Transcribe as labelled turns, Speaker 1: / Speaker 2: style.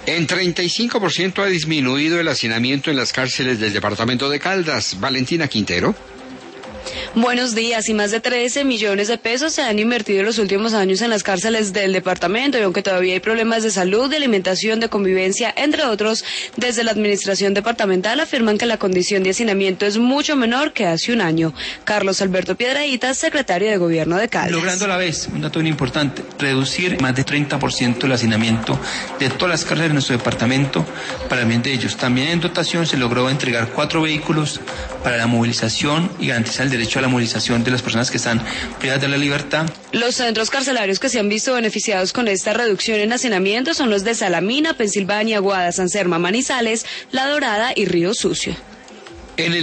Speaker 1: En 35% ha disminuido el hacinamiento en las cárceles del departamento de Caldas. Valentina Quintero.
Speaker 2: Buenos días, y más de 13 millones de pesos se han invertido en los últimos años en las cárceles del departamento, y aunque todavía hay problemas de salud, de alimentación, de convivencia, entre otros, desde la administración departamental afirman que la condición de hacinamiento es mucho menor que hace un año. Carlos Alberto Piedrahíta, secretario de Gobierno de Caldas.
Speaker 3: Logrando a la vez, un dato muy importante, reducir más de 30% el hacinamiento de todas las cárceles de nuestro departamento para el bien de ellos. También en dotación se logró entregar 4 vehículos para la movilización y garantizar el derecho a la movilización de las personas que están privadas de la libertad.
Speaker 2: Los centros carcelarios que se han visto beneficiados con esta reducción en hacinamiento son los de Salamina, Pensilvania, Guada, San Serma, Manizales, La Dorada y Río Sucio.